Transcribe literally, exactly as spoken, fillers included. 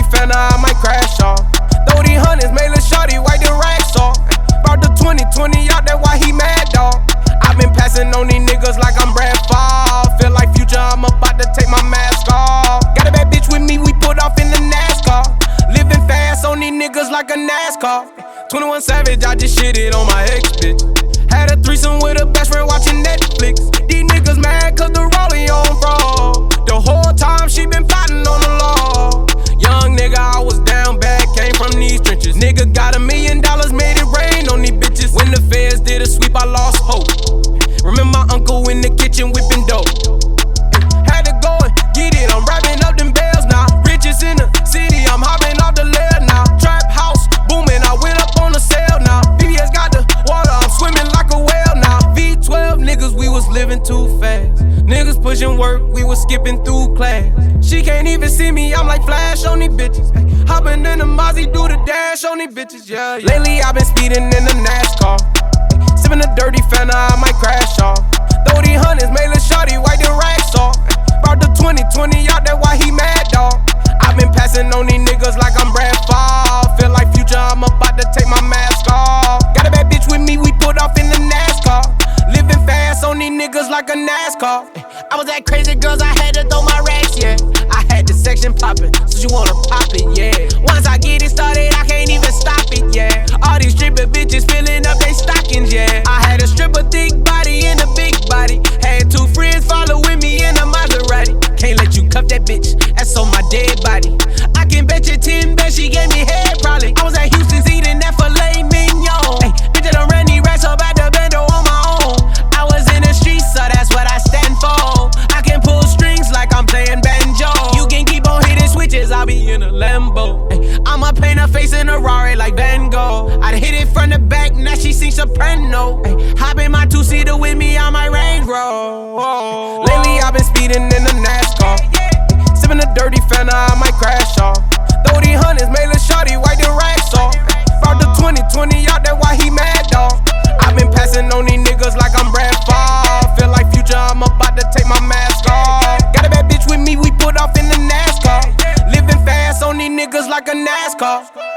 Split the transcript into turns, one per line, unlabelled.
Fanta, I might crash off. Throw these hundreds, made lil' shorty wipe the racks off. Brought the twenty twenty out, that's why he mad, dawg. I been passing on these niggas like I'm Brad Favre. Feel like Future, I'm about to take my mask off. Got a bad bitch with me, we put off in the NASCAR. Living fast on these niggas like a NASCAR. twenty-one Savage, I just shitted on my ex bitch. Had a threesome with a best friend watching Netflix. These niggas mad cause the rollie on fraud. The whole time she been plotting on the law. Young nigga, I was down bad, came from these trenches. Nigga got a million dollars, made it rain on these bitches. When the feds did a sweep, I lost hope. Remember my uncle in the kitchen whipping dope. Had to go and get it, I'm wrapping up them bells now. Riches in the city, I'm hopping off the lair now. Trap house booming, I went up on the sale now. B B S got the water, I'm swimming like a whale now. V twelve niggas, we was living too fast. Niggas pushing work, we was skipping through class. She can't even see me, I'm like Flash on these bitches. Hopping in the Mozzie, do the dash on these bitches, yeah, yeah. Lately I been speeding in the NASCAR. Sipping a dirty Fanta, I might crash off. Throw these hundreds, made lil' shorty wipe the racks off. Brought the twenty twenty out, that's why he mad, dawg. I been passing on these niggas like I'm Brad Favre. Feel like Future, I'm about to take my mask off. Got a bad bitch with me, we put off in the NASCAR. Living fast on these niggas like a NASCAR. I was at Crazy Girls, I had to throw my racks, yeah. I had the section poppin', so you wanna pop it, yeah. Once I get it started, I can't even stop it, yeah. All these stripper bitches filling up they stockings, yeah. I had a stripper thick body and a big body. Had two friends following me in a Maserati. Can't let you cuff that bitch, that's on my dead body. I can bet you ten bet she gave me head probably. I was at Houston's eating that filet mignon. Ay, bitch, I done ran these racks up at the bando on my own. I was in the streets, so that's what I stand for. I can pull strings like I'm playing banjo. You can keep on hitting switches, I'll be in a Lambo. Ay, I'ma paint her face in a Rari like Van Gogh. I'd hit it from the back, now she sings soprano. Ay, hop in my two-seater with me on my Range Rover. Lately I've been speeding in the NASCAR. Sipping a dirty Fanta, I might crash off. Throw these hundreds, made lil' shorty wipe the racks off. Brought the twenty twenty out, that's why he mad, dawg. I been passing on these niggas like I'm Brad Favre. Feel like Future, I'm about to take my mask off. Got a bad bitch with me, we put off in the NASCAR. Living fast on these niggas like a NASCAR.